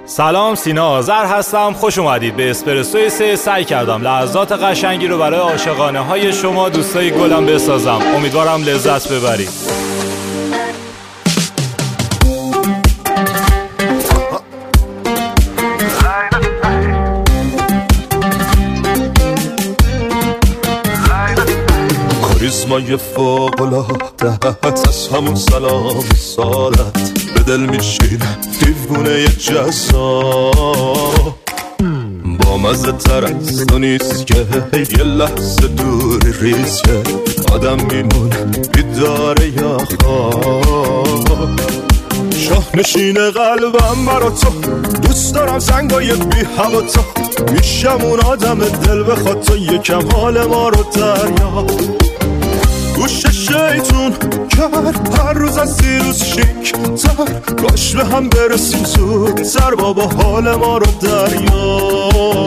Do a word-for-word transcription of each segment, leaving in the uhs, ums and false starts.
سلام، سینا آذر هستم. خوش اومدید به اسپرسوی سه. سعی کردم لحظات قشنگی رو برای عاشقانه های شما دوستای گلم بسازم. امیدوارم لذت ببرید. کاریزمای فوق‌العاده از همون سلام سالت به دل میشینه دیوونه جذاب، با مزه تر از تو نیست که یه لحظه دوری ریزه آدم میمونه بیداره یا خواب. شاهنشین قلبم برا تو، دوست دارم زنگای بی هوا تو، میشم اون آدم دل بخواد تو یکم حال ما رو دریا. گوش شیطون کرد هر روز از دیروز شیک تر، کاش به هم برسیم زود سر بابا حال ما رو دریا.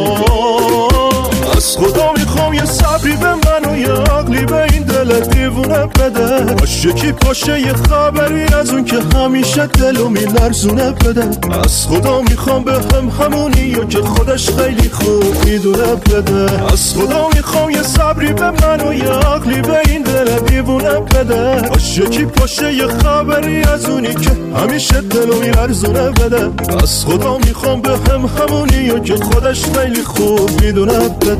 از خدا میخوام یه صبری به من و یه عقلی به این دل دیوونه بده، باش یکی پاشه یه خبری از اون که همیشه دلو میلرزونه بده. از خدا میخوام به هم همونی و که خودش خیلی خوب میدونه بده. از خدا میخوام یه صبری به من و یه عقلی به این دل دیوونه بده، باش یکی پاشه یه خبری از اونی که همیشه دلو میلرزونه بده. از خدا میخوام به هم همونی و که خودش خیلی خوب میدونه بده.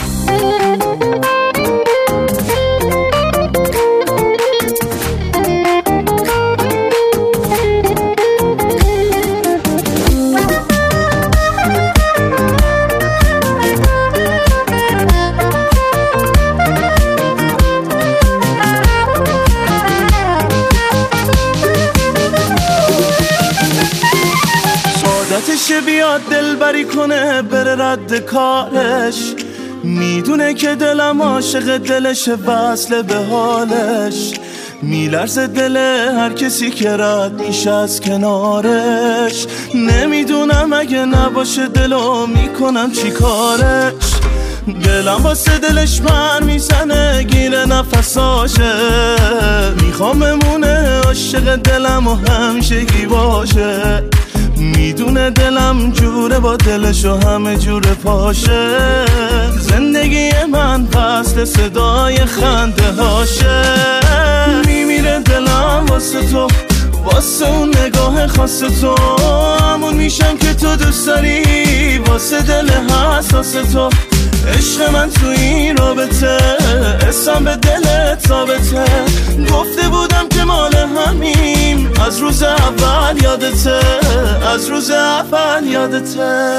سعادتش بیاد دلبری کنه بره رد کارش، میدونه که دلم عاشق دلش وصله به حالش، میلرزه دل هر کسی که رد میشه از کنارش. نمیدونم اگه نباشه دلو میکنم چی کارش، دلم واسه دلش من میزنه گیره نفساشه، میخوام بمونه عاشق دلم و همیشگی باشه. میدونه دلم جوره با دلش و همه جوره پاشه، زندگی من فصل صدای خنده هاشه. میمیره دلم واسه تو، واسه اون نگاه خاص تو، همون میشم که تو دوست داری واسه دل حساس تو. عشق من تو این رابطه اسم به دلت ثابته، گفته بودم که مال همیم از روز اول یادته، از روز اول یادته.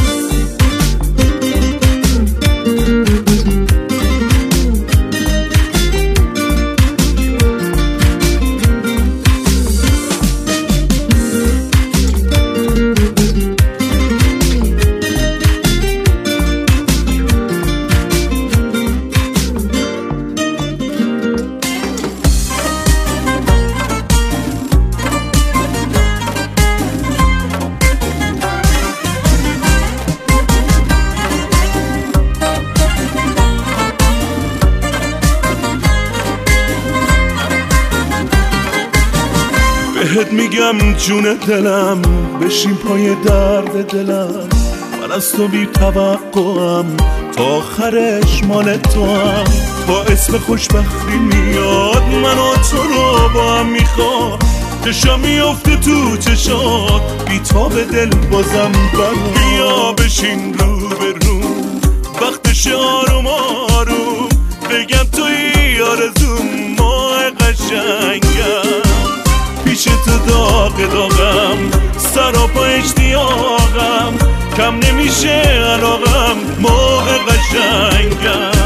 بهت میگم جون دلم بشین پای درد دلم، من از تو بی توقعم تا آخرش مال تو هم. با اسم خوشبختی میاد من و تو رو با هم میخواد، چشم میافته تو چشات بی تا به دل بازم بر. بیا بشین رو به رو وقتش آروم آروم، بگم توی آرزوم ماه قشنگم، پیش تو داغ داغم سراپا اشتیاقم، کم نمیشه علاقم موقع قشنگم.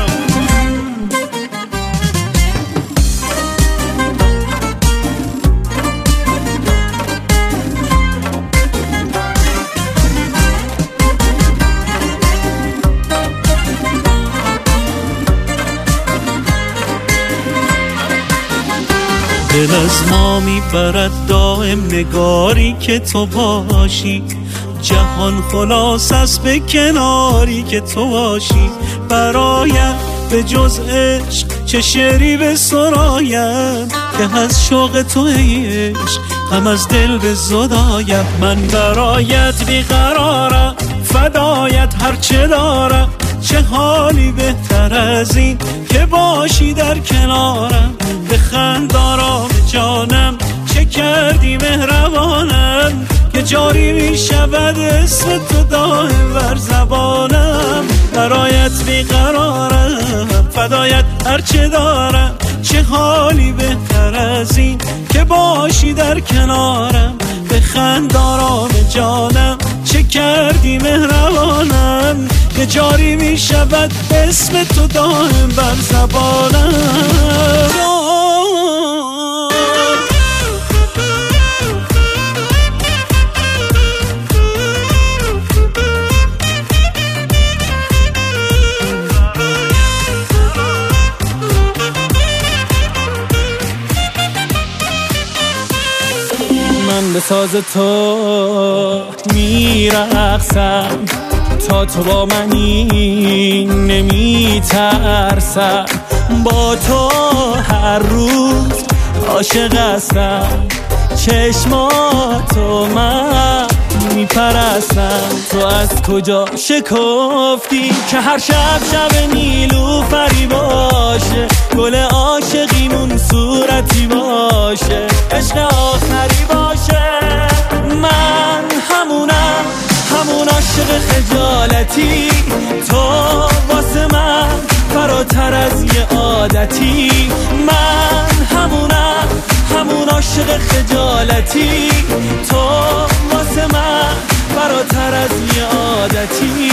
دل از ما میبرد دائم نگاری که تو باشی، جهان خلاص است به کناری که تو باشی. برایم به جز عشق چه شعری به سرایم که از شوق تو ای عشق غم از دل به زدایم. من برایت بیقرارم فدایت هرچه دارم، چه حالی بهتر از این که باشی در کنارم. بخند آرام جانم چه کردی مهربانم، که جاری می شود اسم تو دائم بر زبانم. برایت بیقرارم فدایت هرچه دارم، چه حالی بهتر از این که باشی در کنارم. بخند آرام جانم چه کردی مهربانم، که جاری می شود اسم تو دائم بر زبانم. من به ساز تو میرقصم، تا تو با منی نمیترسم. با تو هر روز عاشق هستم، چشماتو من میپرستم. تو از کجا شکفتی که هر شب شب نیلوفری باشه، گل عاشقیمون صورتی باشه، عشق آخری باشه. من همونم همون عاشق خجالتی، تو واسه من فراتر از یه عادتی. من همونم همون عاشق خجالتی، تو واسه من فراتر از یه عادتی.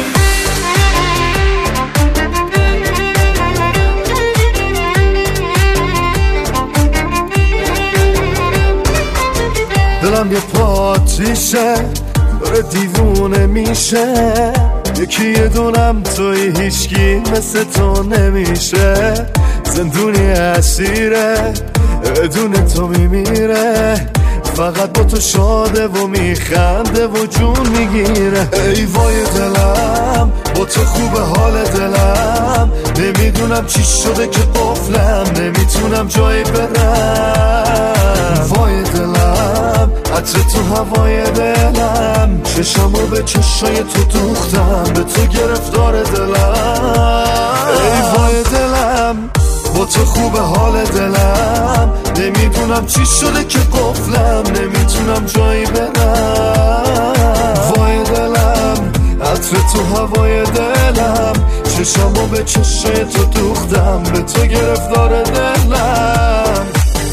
دلم یه پاتیشه داره دیوونه میشه، یکی یه دونم توی هیچکی مثل تو نمیشه. زندونی اسیره بدون تو میمیره، فقط با تو شاده و میخنده و جون میگیره. ای وای دلم با تو خوبه حال دلم، نمیدونم چی شده که قفلم نمیتونم جایی برم. وای دلم عطر تو هوای دلم، چشمو به چشای تو دوختم، به تو گرفتار دلم. ای وای دلم با تو خوبه حال دلم، نمیدونم چی شده که قفلم نمیتونم جایی برم. وای دلم عطر تو هوای دلم، چشمو به چشای تو دوختم، به تو گرفتار دلم.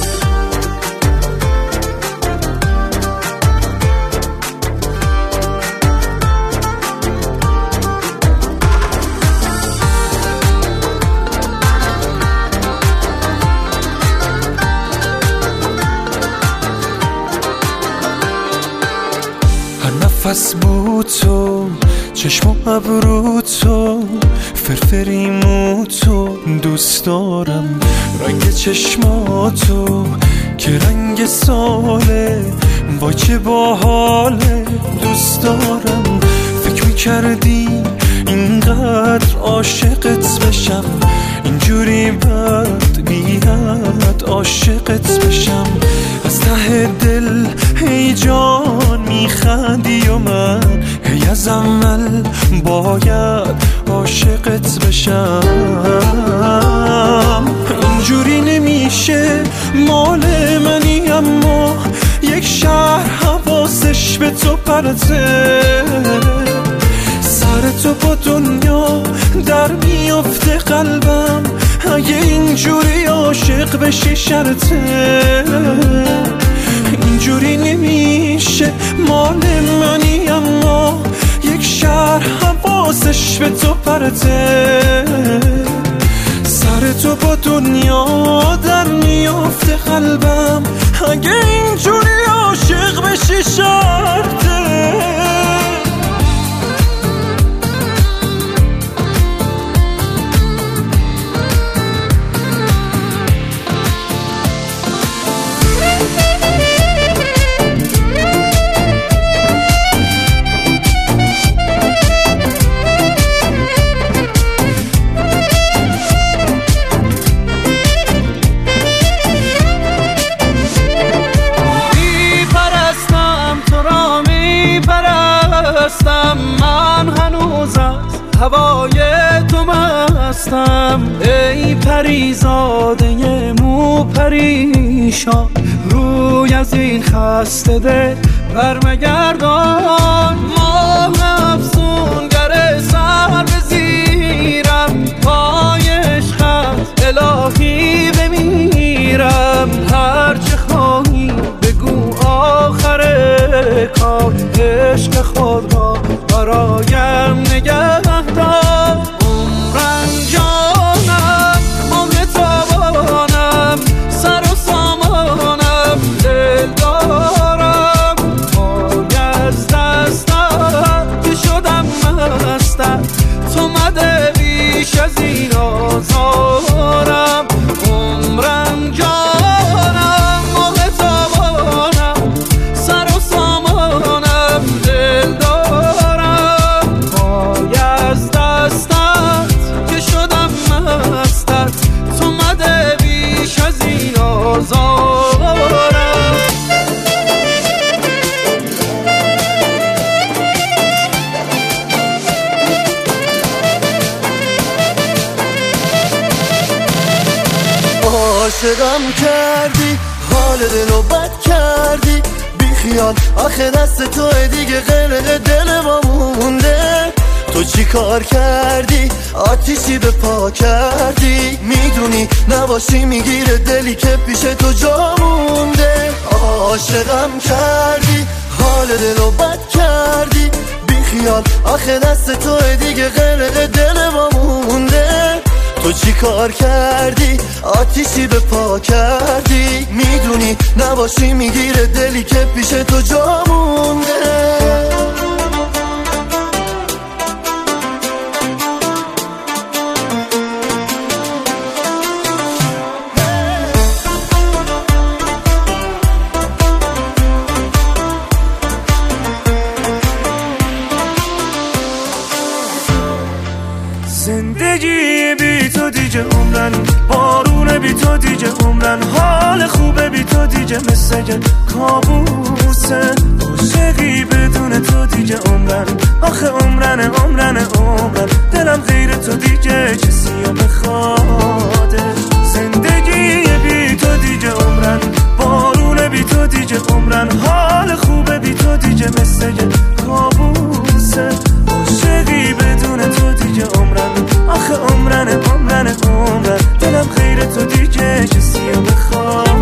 نفس بود تو، چشم و ابرو تو، فرفری مو تو، دوست دارم رنگ چشماتو که رنگ ساله، وای چه باحاله. دوست دارم فکر میکردی اینقدر عاشقت بشم، اینجوری بد بیاد عاشقت بشم. از ته دل ای جان میخندی و من هی از اول باید عاشقت بشم. اینجوری نمیشه مال منی، اما یک شهر حواسش به تو پرته. سر تو با دنیا در میفته قلبم، اگه اینجوری عاشق بشی شرطه. اینجوری نمیشه مال منی، اما یک شهر حواسش به تو پرته. سر تو با دنیا در میفته قلبم، اگه اینجوری عاشق بشی شرطه. هوای تو مستم، ای پریزاده مو پریشان، روی از این خسته دل برمگردان. ماه افسونگر سر بزیرم، پای عشقت الهی بمیرم. هرچه خواهی بگو آخر کار، عشق خود را برایم نگه دار. عمرم جانم عمر تابانم، سر و سامانم دل دارم. پای از دستم که شدم مستم، تو مده بیش از این آزارم. عمرم جانم عمر تابانم، سر و سامانم دل دارم. پای از دستت که شدم مستت، تو مده بیش از این آزارم. عاشقم کردی، حال دلو بد کردی، بی خیال آخه دست توی دیگه غرق دل ما مونده. تو چی کار کردی؟ آتیشی به پا کردی، میدونی نباشی میگیره دلی که پیش تو جا مونده. عاشقم کردی، حال دلو بد کردی، بی خیال آخه دست توی دیگه غرق دل ما مونده. تو چی کار کردی؟ آتیشی به پا کردی، میدونی نباشی میگیره دلی که پیش تو جا مونده. زندگی بی تو دیگه عمرن، بارون بی تو دیگه عمرن، حال خوبه بی تو دیگه مثل کابوسه. عاشقی بدون تو دیگه عمرن، آخه عمرن عمرن عمرن، دلم غیر تو دیگه کسی رو بخواده. زندگی بی تو دیگه عمرن، بارون بی تو دیگه عمرن، حال خوبه بی تو دیگه مثل کابوسه. عاشقی بدون تو دیگه عمرن، آخه عمرن عمرن عمرن، دلم خیر تو دیگه کسی رو بخواد.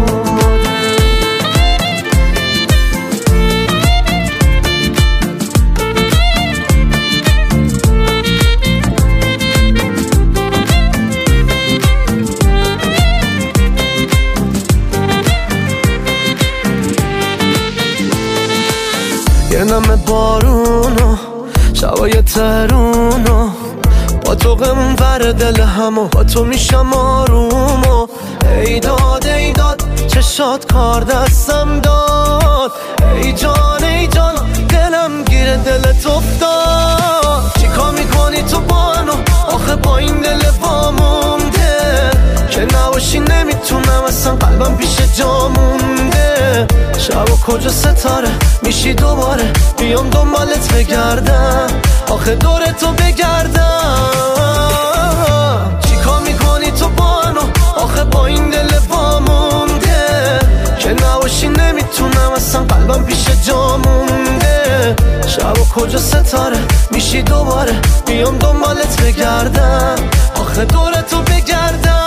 یه نم بارونو شبای ترونو، با تو غمون ور دل همو، با تو میشم آرومو. ای داد ای داد چشات کار دستم داد، ای جان ای جان دلم گیره دلت افتاد. چیکار میکنی تو بانو آخه با این دل وامونده، که نباشی نمیتونم اصلا قلبم پیش جا مونده. شب و کجا ستاره میشی دوباره، بیام دنبالت بگردم، آخه دور تو بگردم. چیکار میکنی تو بانو آخه با این دل وامونده، که نباشی نمیتونم اصلا قلبم پیش جا مونده. شب و کجا ستاره میشی دوباره، بیام دنبالت بگردم، آخه دور تو بگردم.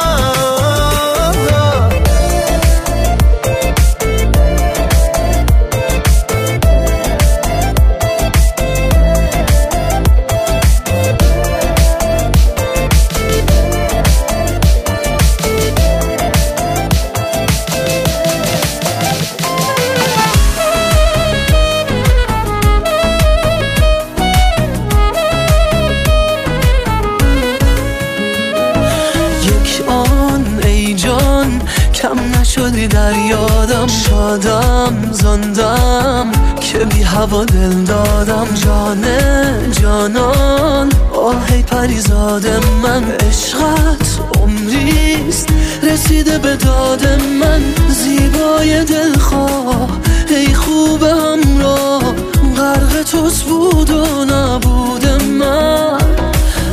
کم نشدی در یادم، شادم زندم که بی هوا دل دادم. جانه جانان آهی پریزاد من، عشقت عمریست رسیده به داد من. زیبای دلخواه ای خوب همراه، غرق توست بود و نبود من.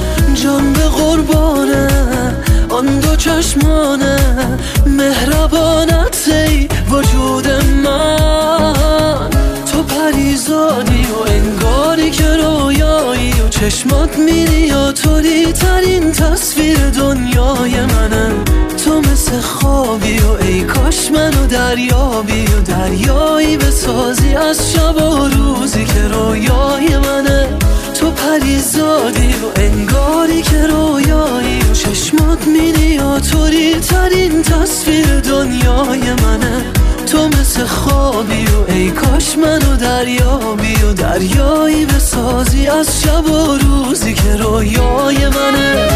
چشمانه مهربانت ای وجود من. تو پریزادی و انگاری که رویایی و چشمات میری و طوری ترین تصویر دنیای منه. تو مثل خوابی و ای کاش منو دریابی و دریایی بسازی از شب و روزی که رویای منه. تو پریزادی و انگاری که رویایی و چشمات میری و طوری ترین تصویر دنیای منه. تو مثل خوابی و ای کاش منو دریابی و دریایی بسازی از شب و روزی که رویای منه.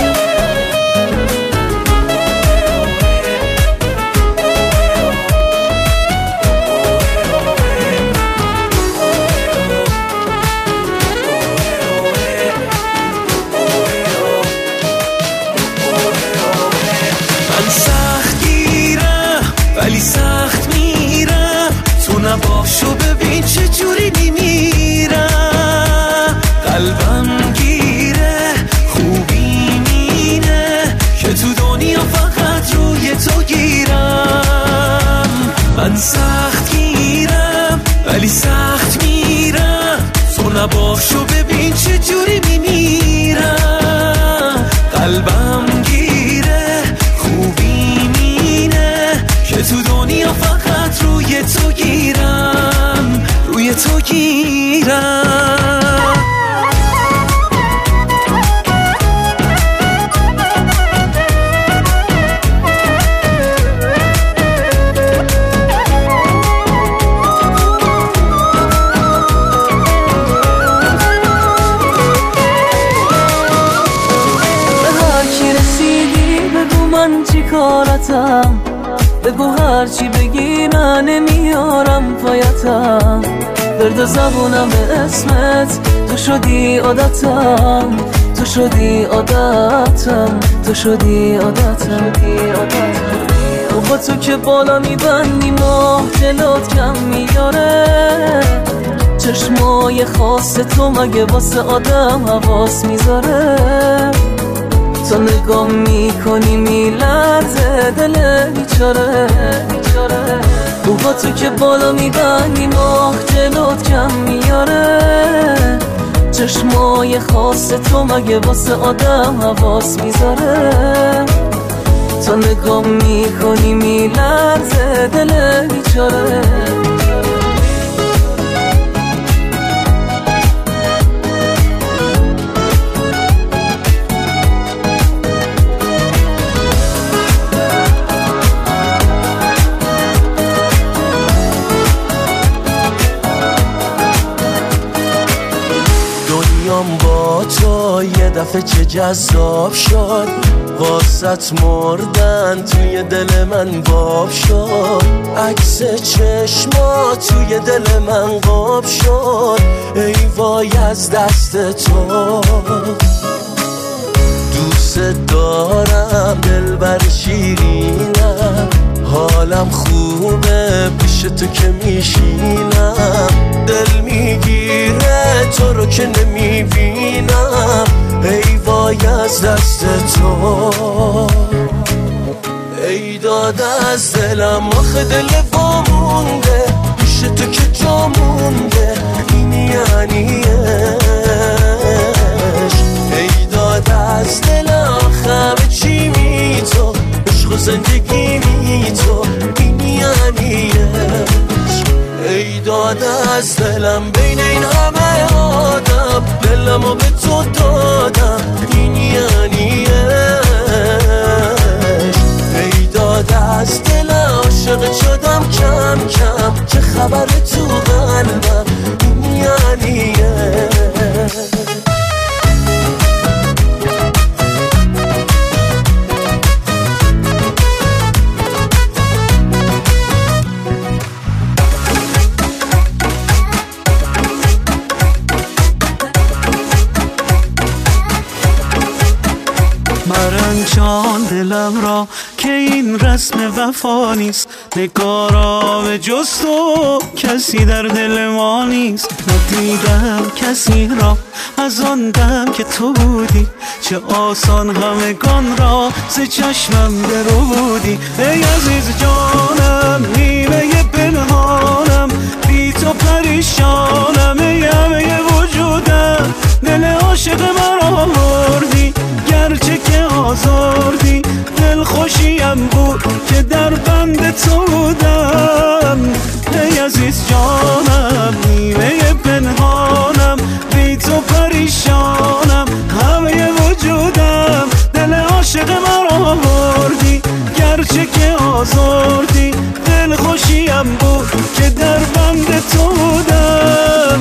ولی سخت میرم تو نباشو ببین چه جوری میمیرم. قلبم گیره خوبی مینه که تو دنیا فقط روی تو گیرم. من سخت گیرم ولی سخت میرم تو نباشو ببین چه جوری میمیرم. قلبم گیره خوبی مینه که تو دنیا فقط روی تو گیرم روی تو گیرم. به هر کی رسیدی بگو من چی کارتم. بگو هرچی بگی من نمیارم پایتم. درد زبونم به اسمت تو شدی عادتم. تو شدی عادتم تو شدی عادتم. و با تو که بالا میبندی ماه جلوت کم میاره. چشمای خاص تو مگه واسه آدم حواس میذاره. تو نگاه میکنی میلرزه دل بیچاره. او با تو که بالا میبندی ماه جلوت کم میاره. چشمای خاص تو مگه واسه آدم حواس میذاره. تو نگاه میکنی میلرزه دل بیچاره. با تو یه دفعه چه جذاب شد. واسط مردن توی دل من باب شد. عکس چشما توی دل من قاب شد. ای وای از دست تو دوست دارم دلبر شیرینم. حالم خوبه پیش تو که میشینم. دل میگیره تو رو که نمیبینم. ای وای از دست تو ای داده از دلم آخه دل وامونده. پیش تو که جا مونده این یعنیش. ای داده از دلم آخه همه چی می تو عشق و زندگی می تو این یعنیش. ای داده از دلم بین این همه آدم دلمو به تو دادم این یعنیش. ای داده از دلم عاشق شدم کم کم. چه خبر تو قلبم این یعنیش. مرنجان دلم را که این رسم وفا نیست. نگارا به جز تو کسی در دل ما نیست. ندیدم کسی را از آن دم که تو بودی، چه آسان همگان را ز چشمم درو بودی. ای عزیز جانم نیمه پنهانم، بی تو پریشانم. ای همه وجودم دل عاشق مرا بردی، گرچه که آزردی دل خوشیم بود که در بند تو بودم. ای عزیز جانم نیمه پنهانم، بی تو پریشانم. همه وجودم دل عاشق مرا بردی، گرچه که آزردی دل خوشیم بود که در بند تو بودم.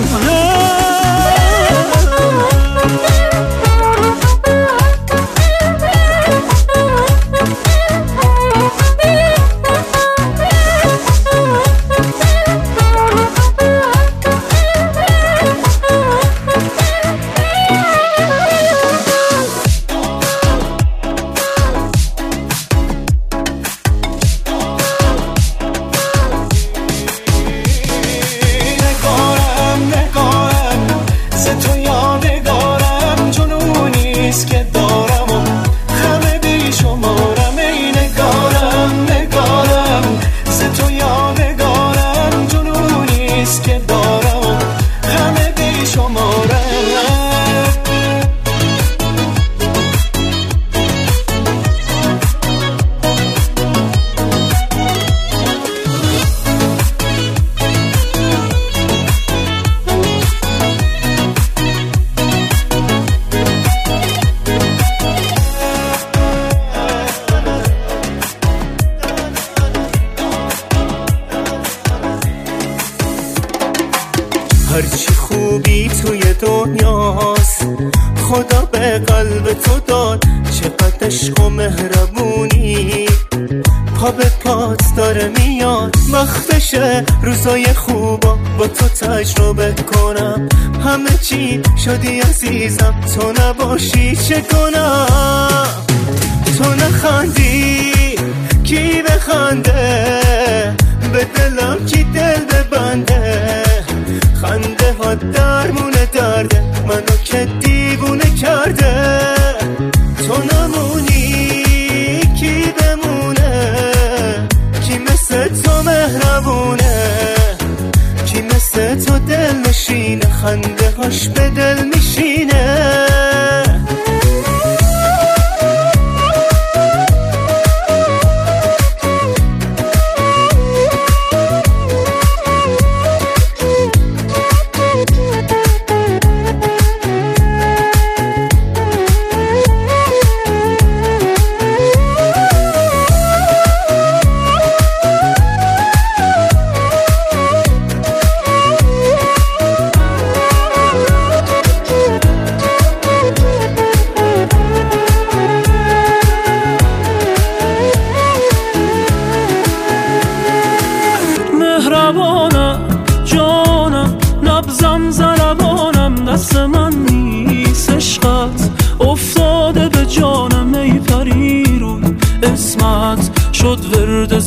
هرچی خوبی توی دنیاست خدا به قلب تو داد. چقدر عشق و مهربونی پا به پات داره میاد. وقتشه روزای خوبا با تو تجربه کنم. همه چی شدی عزیزم، تو نباشی چه کنم؟ تو نخندی کی بخنده؟ به دلم کی دل ببنده؟ خنده ها درمونه درده منو که دیوونه کرده. تو نمونی کی بمونه؟ کی مثل تو مهربونه؟ کی مثل تو دل نشینه؟ خنده هاش به دل میشینه. مهربانم جانم نبزم زربانم، دست من نیست عشقت افتاده به جانم. ای پری روی اسمت شد ورد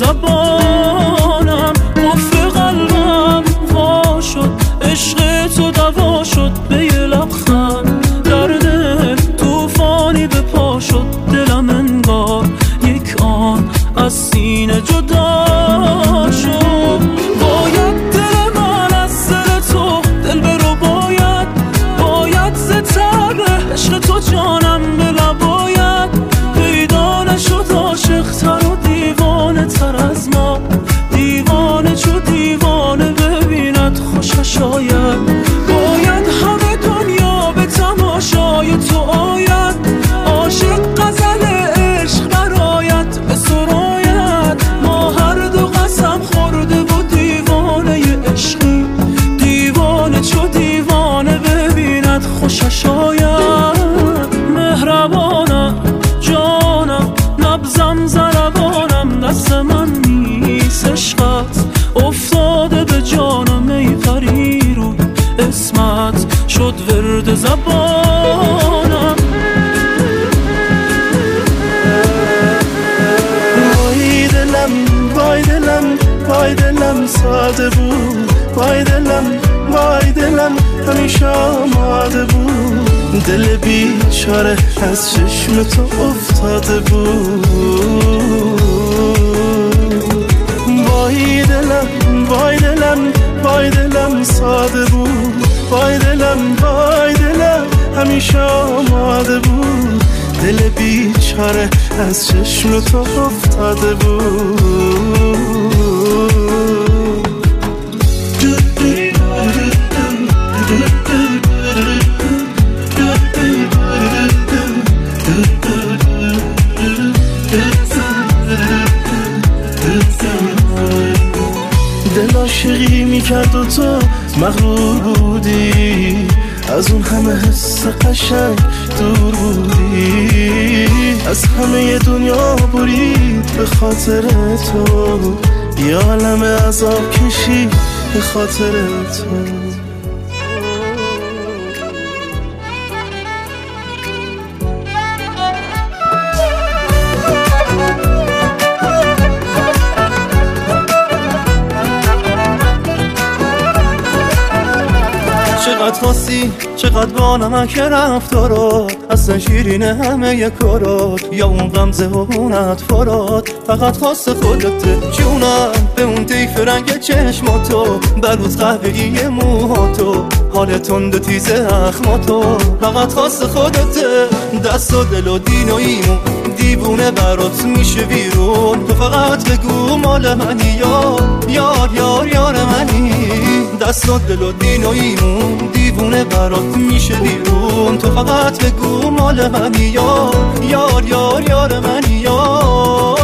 زبانم، قفل قلبم وا شد عشق تو دوا شد. به یه لبخند در دل توفانی به پا شد. دلم انگار یک آن از سینه جدا شد. باید دل من از دل تو دل برو، باید باید ستاره عشق تو جانم بلا. باید پیدا نشد عاشق تر و دیوانه تر از ما. دیوانه چو دیوانه ببیند خوشش آید. باید همه دنیا به تماشای تو آید. عاشق غزل عشق برآید به سراید. ما هر دو قسم خورده و دیوانه عشقی. دیوانه چو دیوانه ببیند خوشش آید. مهربانم جانم نبزم زربانم، دست من نیست عشقت افتاده به جانم. ای پری روی اسمت شد ورد زبانم. ساده بود، وای دلم وای دلم همیشه آماده بود، دل بیچاره از چشم تو افتاده بود. وای دلم وای دلم وای دلم ساده بود، وای دلم وای دلم همیشه آماده بود، دل بیچاره از چشم تو افتاده بود. دل عاشقی میکرد و تو مغرور بودی، از اون همه حس قشنگ دور بودی، از همه دنیا برید به خاطر تو، یه عالم عذاب کشید به خاطر تو. چقدر خاصی چقدر با نمک رفتارات، اصلا شیرینه همه یک کارات، یا اون غمزه و اون اطفارات فقط خاص خودته جونم، به اون طیف رنگ چشماتو، بلوز قهوه‌ای موهاتو، حال تند تیز اخماتو فقط خاص خودته، دست و دل و دین و ایمون دیوونه برات میشه بیرون، تو فقط بگو مال منی یار یار یار یار منی، دست و دل و دین و ایمون دیوونه برات میشه بیرون، تو فقط بگو مال منی یار یار یار یار منی یار.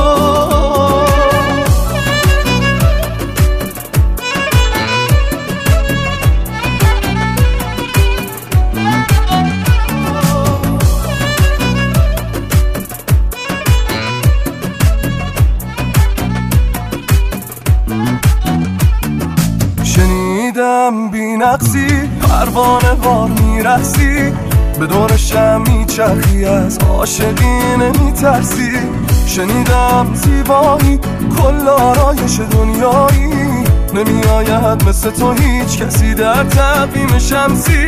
شنیدم بی نقصی پروانه وار میرسی، به دور شم میچرخی از عاشقی نمیترسی، شنیدم زیبایی کل آرایش دنیایی، نمیآید مثل تو هیچ کسی در تقویم شمسی،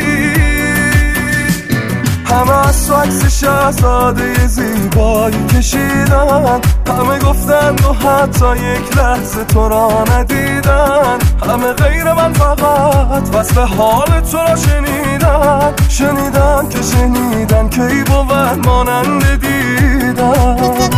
همه از تو عکس شهزاده زیبایی کشیدن، همه گفتن و حتی یک لحظه تو را ندیدن، همه غیر من فقط وصف حال تو را شنیدن، شنیدن که شنیدن که ای بود مانند دیدن.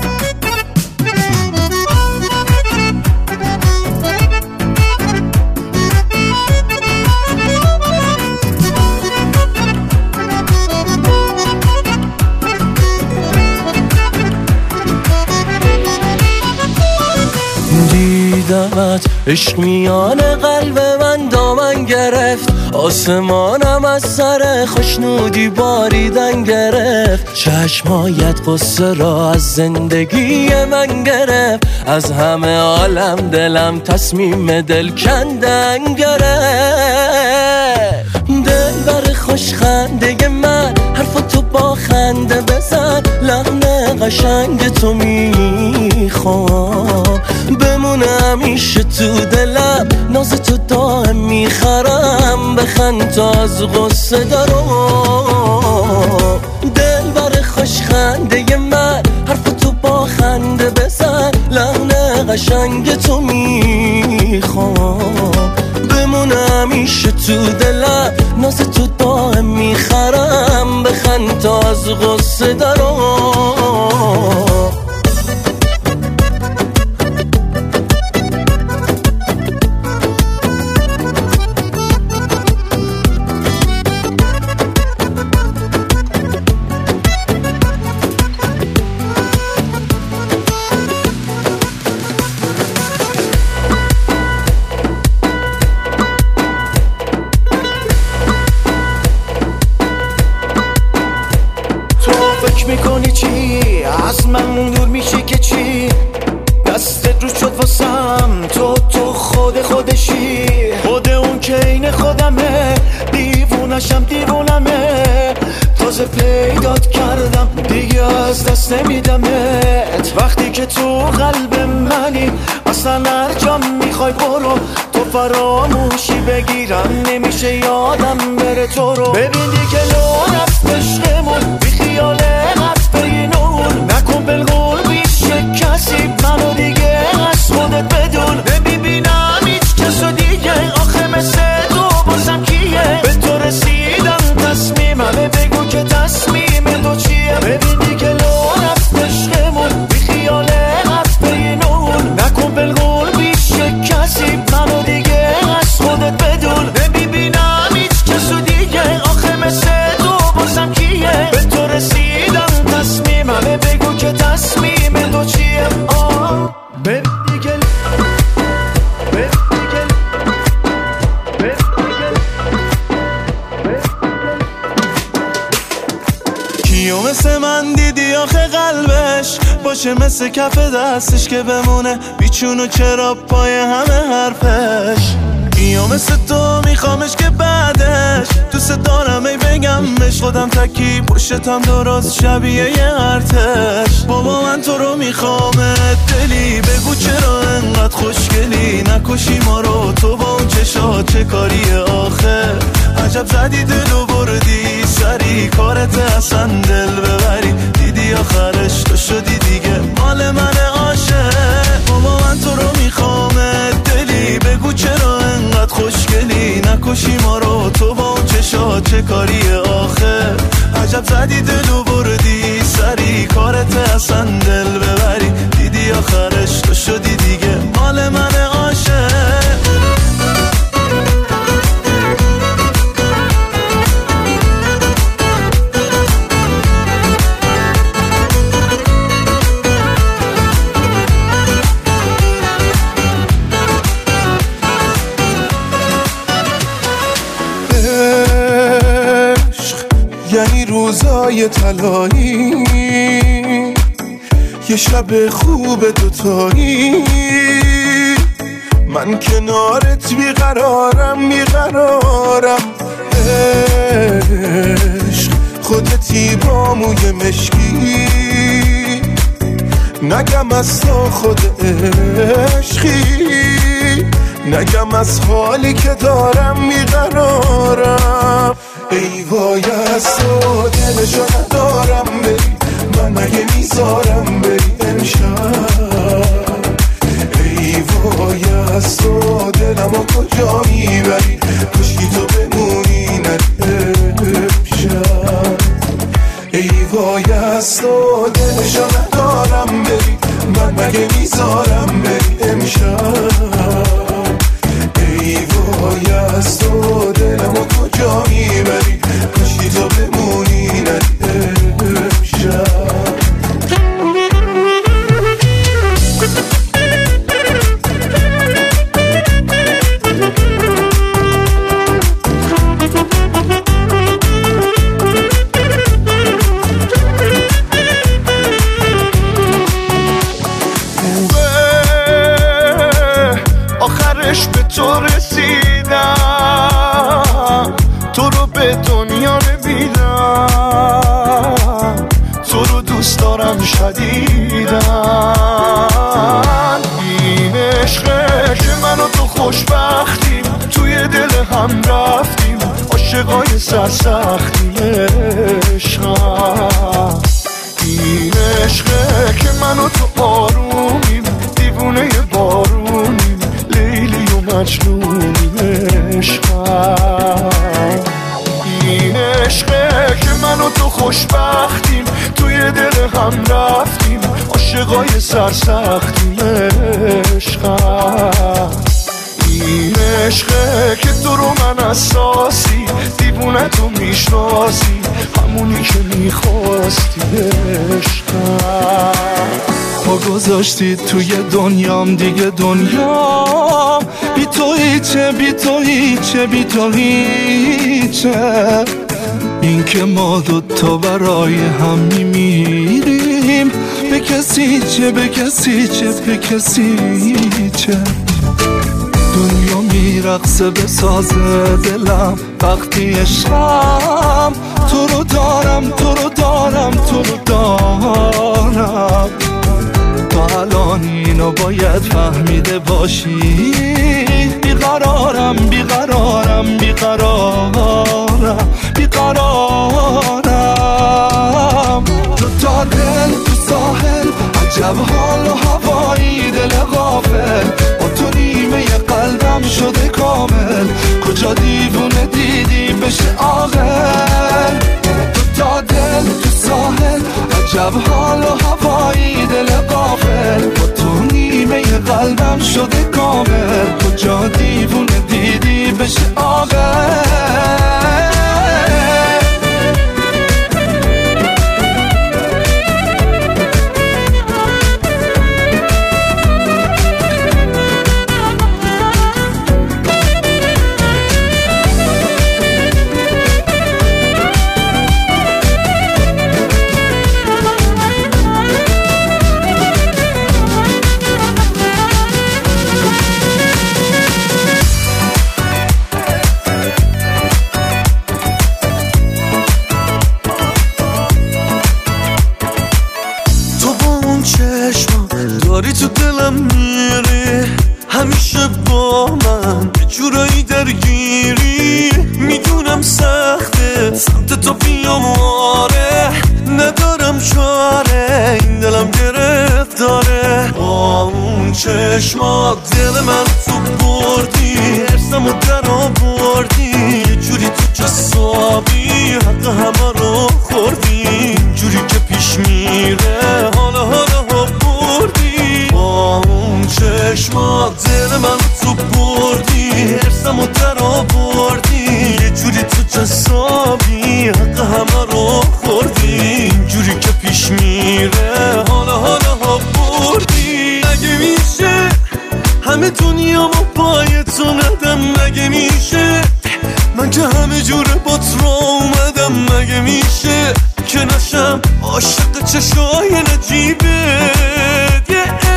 دیدمت عشق میان قلب من دامن گرفت، آسمانم از سر خوشنودی باریدن گرفت، چشمایت قصه را از زندگی من گرفت، از همه عالم دلم تصمیم دل کندن گرفت، دل بر خوش خنده من حرف تو با خنده بزن، لحن قشنگ تو میخوام بمونه همیشه تو دلم، ناز تو دائم میخرم بخند تا از غصه دارم، دل بر خوش خنده من حرف تو با خنده بزن، لحن قشنگ تو میخوام بمونه همیشه تو دلم، ناز تو دائم میخرم بخند تا از غصه دارم. میکنی چی؟ از من دور میشی که چی؟ دستت رو شد واسم، تو تو خود خودشی، خود اون که این خودمه، دیوونشم دیوونمه، تو تازه پیدات کردم دیگه از دست نمیدمت وقتی که تو قلب منی اصلا هر جا میخوای برو تو فراموشی بگیرم نمیشه یادم بره تو رو ببین دیگه لو رفت عشقمون بی خیال قطعه نور نکن بالقول بیشه کسی منو دیگه از خودت بدون نمیبینم هیچ کسو دیگه آخه مثل تو بازم کیه به تو رسیدم تصمیممه بگو که تصمیم تو چیه ببین دیگه لو رفت عشقمون بی خیال قطعه نور نکن بالقول بیشه کسی منو دیگه از خودت بدون نمیبینم هیچ کسو دیگه آخه مثل تو بازم کیه به تو رسیدم تصمیممه بگو که تصمیم تو چیه آه ببین دیگه کیو مثل من دیدی آخه قلبش باشه مثل کف دستش که بمونه بیچونو چرا پای همه حرفش کیو مثل تو میخوامش که بعدش دوست دارم ای بگمش خودم تکی پشتم درست شبیه یه ارتش بابا من تو رو میخوامت دلی بگو چرا انقدر خوشگلی نکشی ما رو تو با اون چشات چه کاریه آخه عجب زدی دلو بردی سری کارت اصلا دل ببری دیدی آخرش تو شدی دیگه مال من عاشق بابا من تو رو میخوامت دلی بگو چرا انقدر خوشگلی نکشی ما رو تو با اون چشات چه کاریه آخه عجب زدی دلو بردی سری کارت اصلا دل ببری دیدی آخرش تو شدی دیگه مال من عاشق یعنی روزای طلایی یه شب خوب دوتایی من کنارت بیقرارم بیقرارم عشق خودتی با موی مشکی نگم از تو خود عشقی نگم از حالی که دارم بیقرارم ای وای از تو دلشو ندارم بری من مگه میذارم بری امشب ای وای از تو دلمو کجا میبری کشکی تو بمونی نری امشب ای وای از تو دلشو ندارم بری من مگه میذارم بری امشب ای وای از تو دلمو کجا میبری کشکی تو بمونی نری امشب آخرش به تو رسیدم تو رو به دنیا نمیدم تو رو دوست دارم شدیدن این عشقه که من و تو خوشبختیم توی دل هم رفتیم عاشقای سرسختیم عشقم این عشقه که من و تو آرومیم دیوونه بارونیم لیلی و مجنونیم عشقم این عشقه که من و تو خوشبختیم توی دل هم رفتیم عاشقای سرسختیم عشقم این عشقه که تو رو من اساسی دیوونه تو میشناسی همونی که میخواستی عشقم پا گذاشتی توی دنیام دیگه دنیام بی تو هیچه بی تو هیچه بی تو هیچه این که ما دوتا برای هم میمیریم به کسی چه به کسی چه به کسی چه دنیا میرقصه به ساز دلم وقتی عشقم تو رو دارم تو رو دارم تو رو دارم تا الان اینو باید فهمیده باشی بیقرارم بیقرارم بیقرارم بیقرارم تو تا دل تو ساحل عجب حال و هوایی دل غافل با تو نیمه قلبم شده کامل کجا دیوونه دیدی بشه عاقل تو تا دل تو ساحل عجب حال و هوایی دل غافل با تو نیمه قلبم شده کامل کجا دیوونه دیدی بشه عاقل داری تو دلم میری همیشه با من یه جورایی درگیری میدونم سخته سمت تو بیام آره ندارم چاره این دلم گرفتاره با اون چشمات دل من تو بردی ارسم و در آوردی یه جوری تو جسابی حق همه رو خوردی جوری که پیش میره حالا حالا بردی با اون چشمات دل من تو بردی ارسم و در آوردی یه جوری تو جسابی حق همه رو خوردی جوری که پیش میره حالا حالا بردی مگه میشه همه دنیا ما پای تو ندم مگه میشه من که همه جوره با تو اومدم مگه میشه که نشم عاشق چشای نجیبت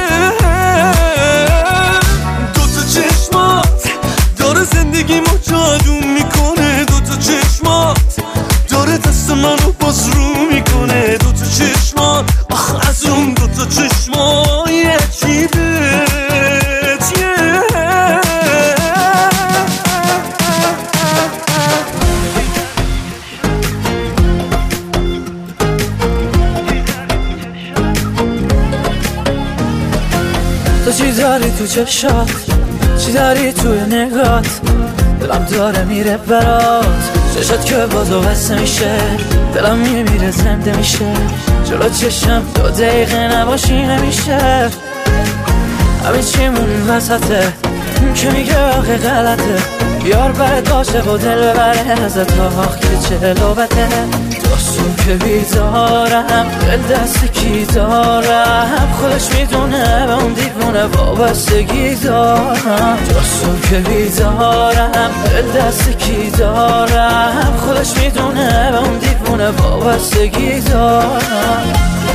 دو تا چشمات داره زندگی ما جادو میکنه دو تا چشمات داره دست منو باز رو میکنه دو تا چشمات آخ از اون دو تا چشمای عجیبت تو چی داری تو چشات چی داری توی نگات دلم داره میره برات چشات که بازو بسته میشه دلم میمیره زنده میشه جلو چشم دو دقیقه نباشی نمیشه همین چیمون وسطه که میگه آخه غلطه بیار برد باشه و دل ببره ازت آخ که چه لوبته دستون که بیدارم دل دست کی دارم خودش میدونه به اون دیوونه وابستگی دارم دستون که بیدارم دل دست کی دارم خودش میدونه به اون دیوونه وابستگی دارم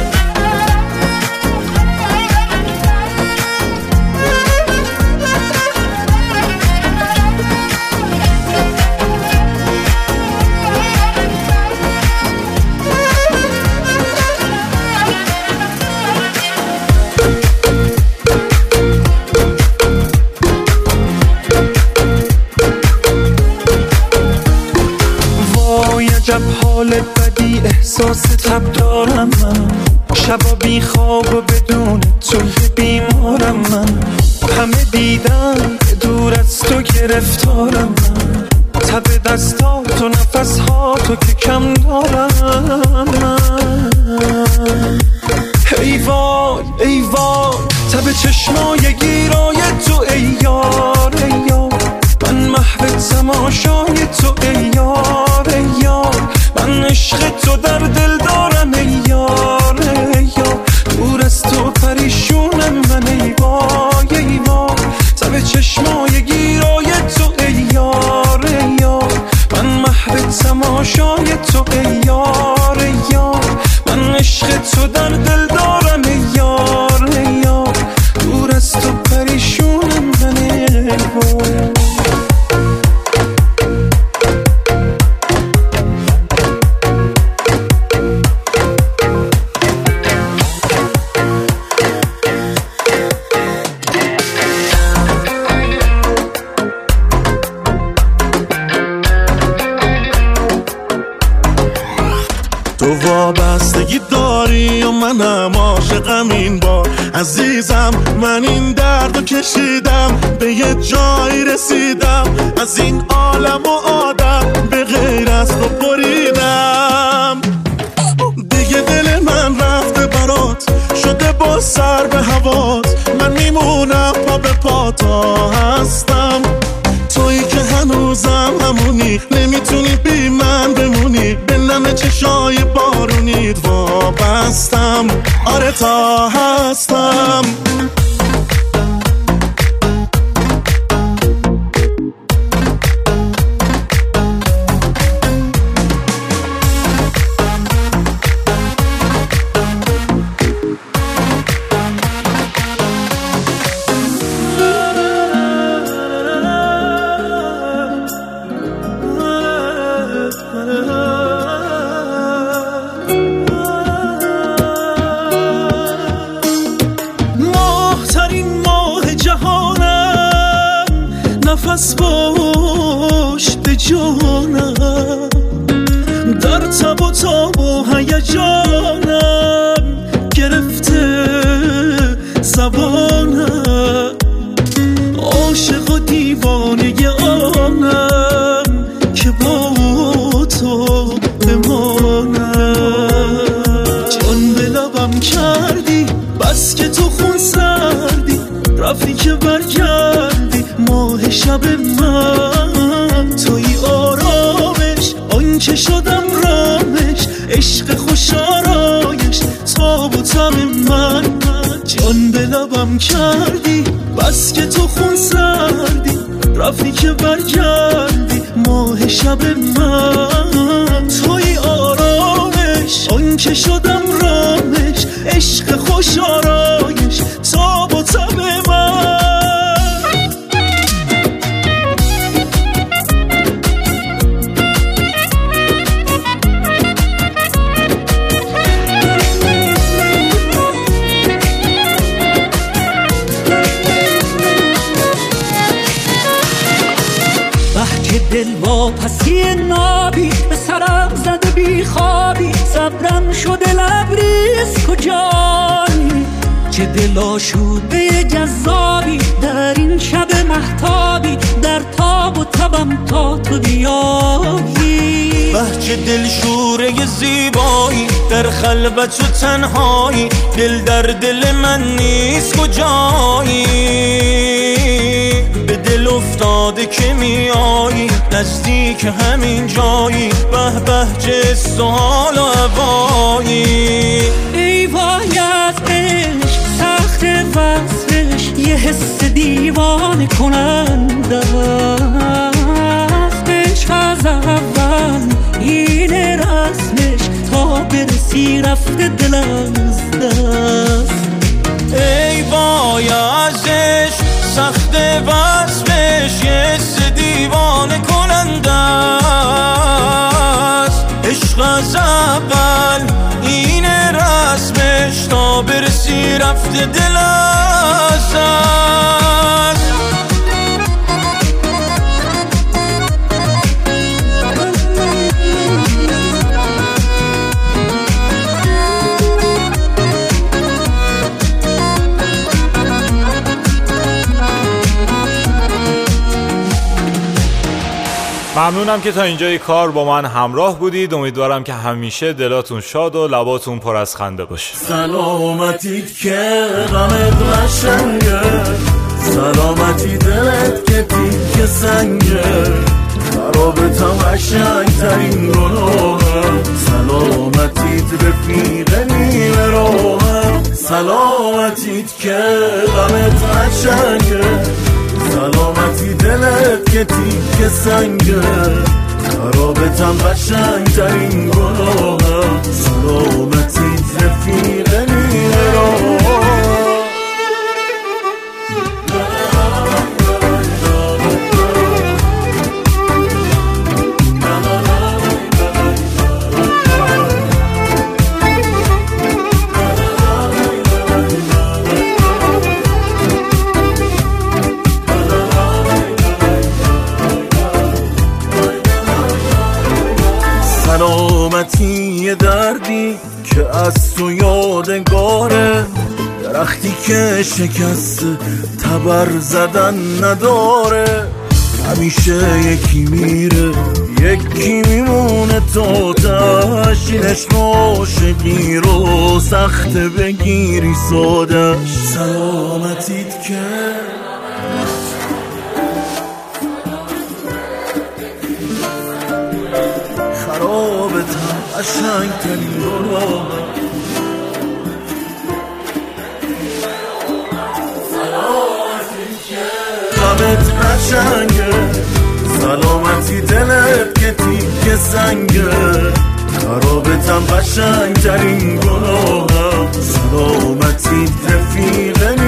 عجب حال بدی احساس تب دارم من شبا بی خواب و بدون تو بیمارم من همه دیدم که دور از تو گرفتارم من تب دستات و نفس ها تو که کم دارم من ای وای ای وای تب چشمای گیرای تو ای یار ای یار من محو تماشای تو ای یار ای یار من عشق تو در دل دارم ای یار ای یار دور از تو پریشونم من ای وای ای وای تب چشمای گیرای تو ای یار ای یار من محو تماشای تو ای یار ای یار من عشق تو در دل دارم ای یار ای یار دور از تو پریشونم من ای وای تو وابستگی داری و منم عاشقم این بار عزیزم. من این دردو کشیدم به یه جایی رسیدم، از این عالم و آدم به غیر از تو بریدم. دیگه دل من رفته برات شده با سر به هوات، من میمونم پا به پا تا هستم. تویی که هنوزم همونی، نمیتونی بی من بمونی، به نم چشای بارونیت وابستم. آره تا هستم. نفس پشت جانم، در تب و تاب و هیجانم گرفته زبانم، عاشق و دیوانه آنم که با تو بمانم. جان به لبم کردی بس که تو خون سردی، رفتی که برگردی ماه شب من. توی آرامش آن که شدم رامش، عشق خوش آرایش تاب و تب من. جان به لبم کردی بس که تو خون سردی، رفتی که برگردی ماه شب من. توی آرامش آن که شدم رامش، عشق خوش آرایش تاب و تب من. دل با پسی نابی به سرم زده بی خوابی، صبرم شده لبریز کجایی، چه دل آشوده جذابی در این شب مهتابی، در تاب و تبم تا تو بیایی. بهچه دل شوره زیبایی در خلوت و تنهایی، دل در دل من نیست کجایی، به دل افتاده که میایی نزدیک همین جایی، به به چه سوال و هوایی. ای وای از عشق سخت وصفش، یه حس دیوانه کننده است. عشق از اول این رسمش تا برسی رفته دل از دست. ای وای از عشق سخت وصفش، یه حس دیوانه کننده است. عشق از اول این رسمش تا برسی رفته دل از دست. ممنونم که تا اینجای کار با من همراه بودید. امیدوارم که همیشه دلاتون شاد و لباتون پر از خنده باشه. سلامتیت که غمت قشنگه، سلامتی دلت که تیک سنگه، خرابتم قشنگترین گناهه، سلامتیت رفیق نیمه راهه. سلامتیت که غمت قشنگه، سلامتی دلت که تیک سنگه، خرابتم قشنگترین گناهه، سلامتیت رفیق نیمه راهه. سلامتی یه دردی که از تو یادگاره، درختی که شکست تبر زدن نداره. همیشه یکی میره یکی میمونه، تو تشینش عاشقی رو سخت بگیری سادش. سلامتیت که خرابت هم قشنگ ترین گناه، غمت قشنگه، سلامتی دلت که تیک سنگه، خرابتم قشنگ ترین گناهم. سلامتی رفیق